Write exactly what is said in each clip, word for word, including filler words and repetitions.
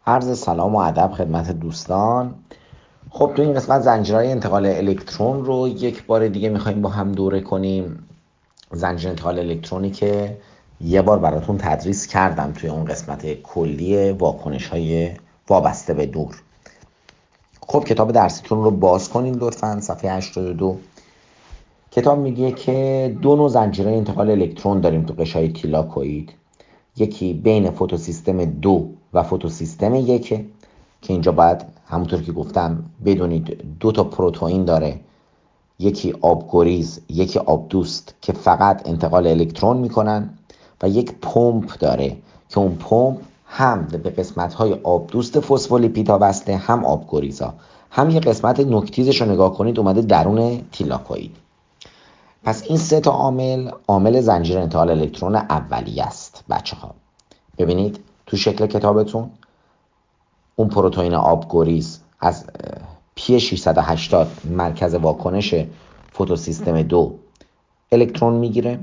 عرض سلام و ادب خدمت دوستان. خب تو این قسمت زنجیرهای انتقال الکترون رو یک بار دیگه میخوایم با هم دوره کنیم. زنجیر انتقال الکترونی که یه بار براتون تدریس کردم توی اون قسمت کلی واکنش های وابسته به نور. خب کتاب درسیتون رو باز کنین لطفاً، صفحه هشتاد و دو. کتاب میگه که دو نوع زنجیرهای انتقال الکترون داریم تو قشای تیلاکوئید. یکی بین فوتوسیستم دو و فوتوسیستم یکه که اینجا باید همونطور که گفتم بدونید دو تا پروتئین داره، یکی آبگریز یکی آبدوست که فقط انتقال الکترون میکنن، و یک پمپ داره که اون پمپ هم به قسمت‌های آبدوست فسفولیپیدها وصله، هم آبگریزها. هم یه قسمت نوکتیزش رو نگاه کنید اومده درون تیلاکوئید. پس این سه تا عامل عامل زنجیر انتقال الکترون اولیه است بچه ها. ببینید تو شکل کتابتون اون پروتئین آبگریز از پی ششصد و هشتاد مرکز واکنش فوتوسیستم دو الکترون میگیره،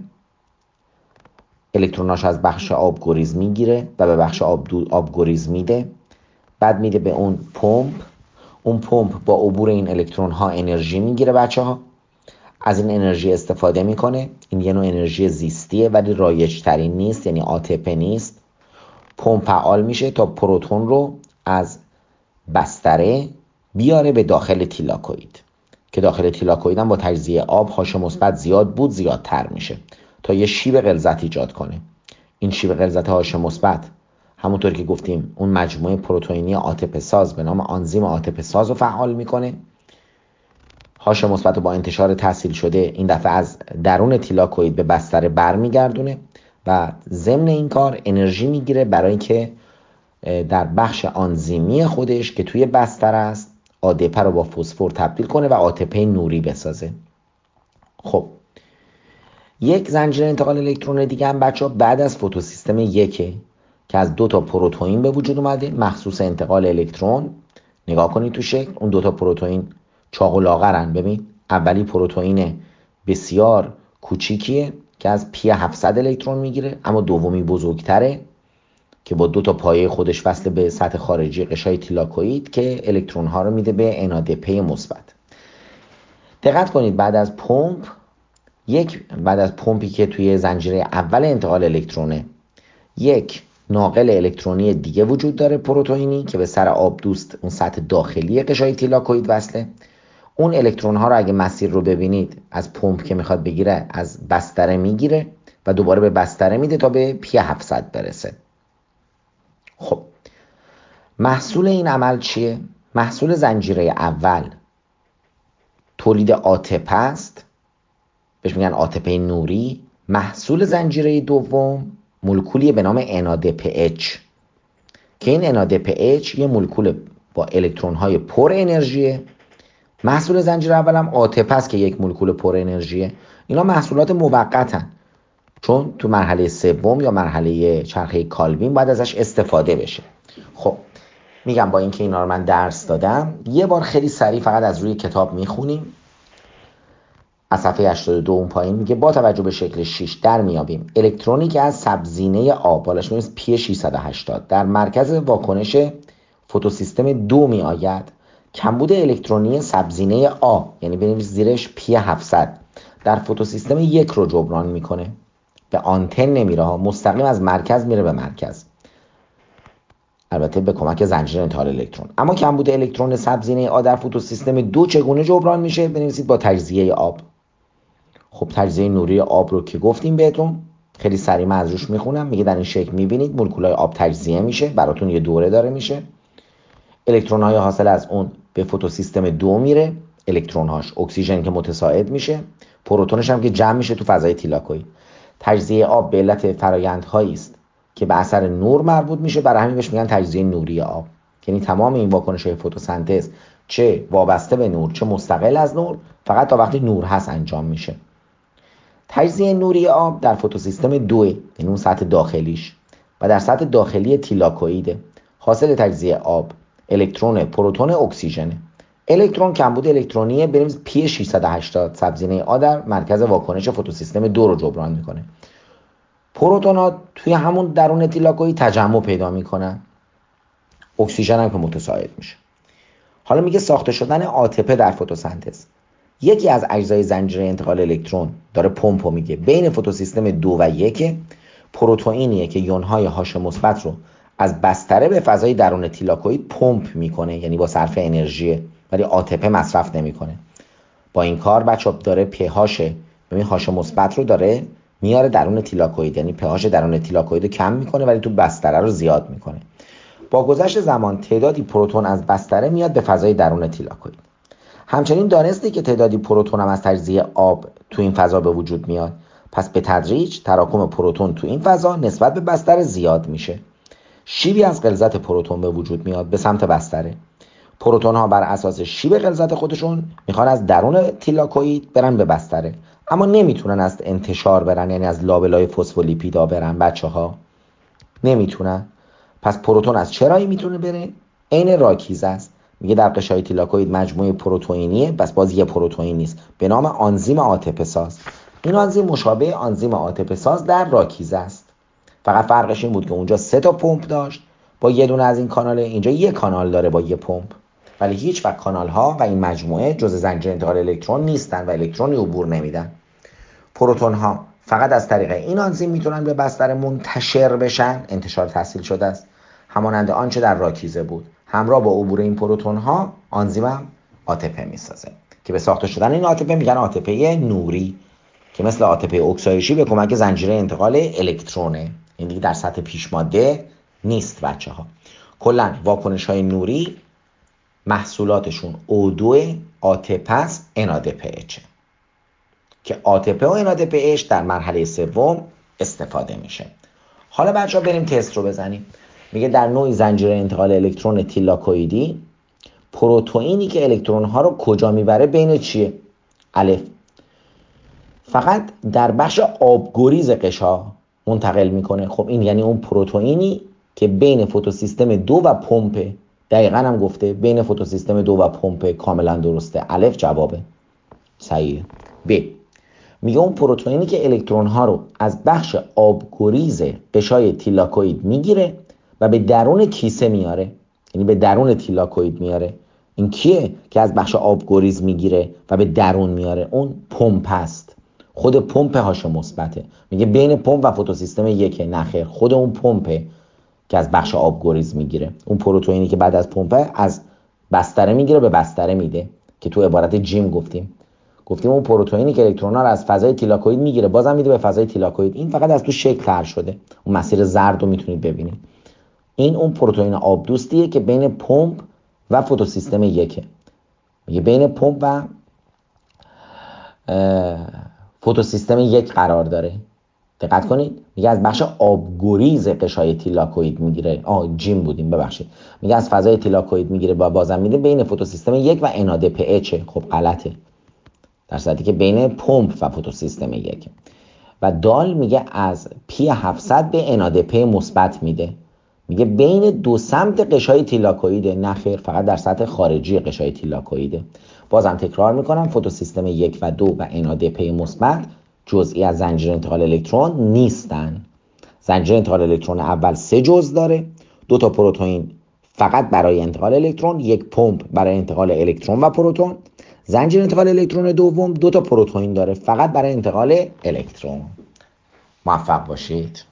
الکتروناش از بخش آبگریز میگیره و به بخش آبگریز میده، بعد میده به اون پمپ. اون پمپ با عبور این الکترون ها انرژی میگیره بچه ها، از این انرژی استفاده میکنه. این یه نوع انرژی زیستیه ولی رایج ترین نیست، یعنی آتپه نیست. پمپ فعال میشه تا پروتون رو از بستره بیاره به داخل تیلاکوئید که داخل تیلاکوئید هم با تجزیه آب هاش مثبت زیاد بود زیادتر میشه تا یه شیب غلظت ایجاد کنه. این شیب غلظت هاش مثبت همونطور که گفتیم اون مجموعه پروتئینی آتپه ساز به نام آنزیم آتپه ساز رو فعال میکنه. هاش مثبت با انتشار تحصیل شده این دفعه از درون تیلاکوئید به بستره برمیگردونه و ضمن این کار انرژی میگیره برای اینکه در بخش آنزیمی خودش که توی بستر است آدپه رو با فسفر تبدیل کنه و آتپه نوری بسازه. خب یک زنجیره انتقال الکترون دیگه هم بچه ها بعد از فوتوسیستم یکه که از دو تا پروتئین به وجود اومده مخصوص انتقال الکترون. نگاه کنید تو شکل اون دو تا پروتئین چاق و لاغرن. ببین اولی پروتئین بسیار کوچیکیه که از پی هفتصد الکترون میگیره، اما دومی بزرگتره که با دو تا پایه خودش وصل به سطح خارجی قشای تیلاکوئید که الکترون ها رو میده به انادپه مثبت. دقت کنید بعد از پمپ یک بعد از پمپی که توی زنجیره اول انتقال الکترونه یک ناقل الکترونی دیگه وجود داره، پروتئینی که به سر آبدوست اون سطح داخلی قشای تیلاکوئید وصله. اون الکترون ها رو اگه مسیر رو ببینید از پمپ که میخواد بگیره از بستره میگیره و دوباره به بستره میده تا به پی هفتصد برسه. خب محصول این عمل چیه؟ محصول زنجیره اول تولید آتپه است، بهش میگن آتپه نوری. محصول زنجیره دوم مولکولی به نام NADPH که این NADPH یه مولکول با الکترون های پر انرژیه. محصول زنجیره اول هم آتپه است که یک مولکول پر انرژیه. اینا محصولات موقتن چون تو مرحله سوم یا مرحله چرخه کالوین باید ازش استفاده بشه. خب میگم با اینکه اینا رو من درس دادم یه بار خیلی سریع فقط از روی کتاب میخونیم. از صفحه هشتاد و دو اون پایین میگه با توجه به شکل شش در میابیم الکترونی که از سبزینه آب بالاش میرسه پی ششصد و هشتاد در مرکز واکنش فوتوسیستم دو می آید. کمبود الکترونی سبزینه آ یعنی بنویس زیرش پی هفتصد در فوتوسیستم یک رو جبران میکنه. به آنتن نمیره ها، مستقیم از مرکز میره به مرکز، البته به کمک زنجیره انتقال الکترون. اما کمبود الکترون سبزینه آ در فوتوسیستم دو چگونه جبران میشه؟ بنویسید با تجزیه آب. خب تجزیه نوری آب رو که گفتیم بهتون، خیلی سریع من از روش میخونم. میگه در این شکل میبینید مولکولای آب تجزیه میشه، براتون یه دوره داره میشه. الکترون های حاصل از اون به فوتوسیستم دو میره، الکترون هاش اکسیژن که متصاعد میشه، پروتونش هم که جمع میشه تو فضای تیلاکوئید. تجزیه آب به علت فرآیندهایی است که به اثر نور مربوط میشه، برای همین بهش میگن تجزیه نوری آب. یعنی تمام این واکنش‌های فتوسنتز چه وابسته به نور چه مستقل از نور فقط تا وقتی نور هست انجام میشه. تجزیه نوری آب در فوتوسیستم دو، یعنی اون سطح داخلیش، و در سطح داخلی تیلاکوئید. حاصل تجزیه آب الکترون، پروتون، اکسیژن. الکترون کمبود الکترونی بنویس پی ششصد و هشتاد سبزینه آ در مرکز واکنش فوتوسیستم دو رو جبران میکنه. پروتونات توی همون درون تیلاکوئید تجمع پیدا میکنن. اکسیژن هم که متساعد میشه. حالا میگه ساخته شدن آتپه در فتوسنتز. یکی از اجزای زنجیره انتقال الکترون داره پمپو میگه بین فتوسیستم دو و یک، پروتئینیه که یونهای هاش مثبت رو از بستره به فضای درون تیلاکوئید پمپ میکنه، یعنی با صرف انرژی، ولی آتپه مصرف نمیکنه. با این کار بچه‌ها داره پهاش، ببین هاش مثبت رو داره میاره درون تیلاکوئید، یعنی پهاش درون تیلاکوئید رو کم میکنه ولی تو بستره رو زیاد میکنه. با گذشت زمان تعدادی پروتون از بستره میاد به فضای درون تیلاکوئید. همچنین دانستی که تعدادی پروتون هم از تجزیه آب تو این فضا به وجود میاد. پس به تدریج تراکم پروتون تو این فضا نسبت به بستره زیاد میشه. شیبی از غلظت پروتون به وجود میاد به سمت بستره. پروتون ها بر اساس شیب غلظت خودشون میخوان از درون تیلاکوئید برن به بستره، اما نمیتونن از انتشار برن، یعنی از لابلای فسفولیپیدا برن. بچه‌ها نمیتونن. پس پروتون از چرایی میتونه بره؟ عین راکیزه است. میگه در قشای تیلاکوئید مجموعه پروتئینیه، بس باز یه پروتئین نیست، به نام آنزیم آتپه ساز. این آنزیم مشابه آنزیم آتپه ساز در راکیزه است. فقط فرقش این بود که اونجا سه تا پمپ داشت با یه دونه از این کاناله، اینجا یه کانال داره با یه پمپ. ولی هیچ وقت کانال ها و این مجموعه جزء زنجیره انتقال الکترون نیستن و الکترونی عبور نمیدن. پروتون ها فقط از طریق این آنزیم میتونن به بستر منتشر بشن، انتشار تحصیل شده است، همانند آنچه در راکیزه بود. همراه با عبور این پروتون ها آنزیم هم آتپه میسازه که به ساخته شدن این آتپه میگن آتپه نوری، که مثل آتپه اکسایشی به کمک زنجیره انتقال الکترونه. این دیگه در سطح پیش ماده نیست بچه‌ها. کلا واکنش های نوری محصولاتشون او دو آتپه است، NADPH، که آتپه و NADPH در مرحله سوم استفاده میشه. حالا بچه‌ها بریم تست رو بزنیم. میگه در نوع زنجیره انتقال الکترون تیلاکوئیدی پروتئینی که الکترون ها رو کجا میبره بین چیه؟ الف. فقط در بخش آبگریز قشا منتقل میکنه. خب این یعنی اون پروتئینی که بین فتوسیستم دو و پمپ، دقیقاً هم گفته بین فتوسیستم دو و پمپ، کاملا درسته. الف جوابه صحیح. ب میگه اون پروتئینی که الکترون ها رو از بخش آبگریز قشای تیلاکوئید میگیره و به درون کیسه میاره، یعنی به درون تیلاکوئید میاره. این کیه که از بخش آبگریز میگیره و به درون میاره؟ اون پمپ است. خود پمپ هاش مثبته. میگه بین پمپ و فتوسیستم یک. نخیر، خود اون پمپه که از بخش آبگریز میگیره. اون پروتئینی که بعد از پمپ از بستره میگیره به بستره میده، که تو عبارت جیم گفتیم گفتیم اون پروتئینی که الکترون‌ها رو از فضای تیلاکوئید میگیره بازم میده به فضای تیلاکوئید. این فقط از تو شکل تر شده. اون مسیر زرد رو میتونید ببینید. این اون پروتئین آبدوستیه که بین پمپ و فتوسیستم یکه. میگه بین پمپ و فتوسیستم یک قرار داره. دقت کنید، میگه از بخش آبگریز قشای تیلاکوئید میگیره. آه جیم بودیم ببخشید. میگه از فضای تیلاکوئید میگیره با بازم میده بین فتوسیستم یک و NADPH. خب غلطه، در صورتی که بین پمپ و فتوسیستم یک. و دال میگه از پی هفتصد به NADP مثبت میده. میگه بین دو سمت قشای تیلاکوئیده. نخیر، فقط در سطح خارجی قشای تیلاکوئیده. بازم تکرار میکنم، فتوسیستم یک و دو و NADP مثبت جزئی از زنجیره انتقال الکترون نیستن. زنجیره انتقال الکترون اول سه جزء داره، دو تا پروتئین فقط برای انتقال الکترون، یک پمپ برای انتقال الکترون و پروتون. زنجیره انتقال الکترون دوم دو تا پروتئین داره فقط برای انتقال الکترون. موفق باشید.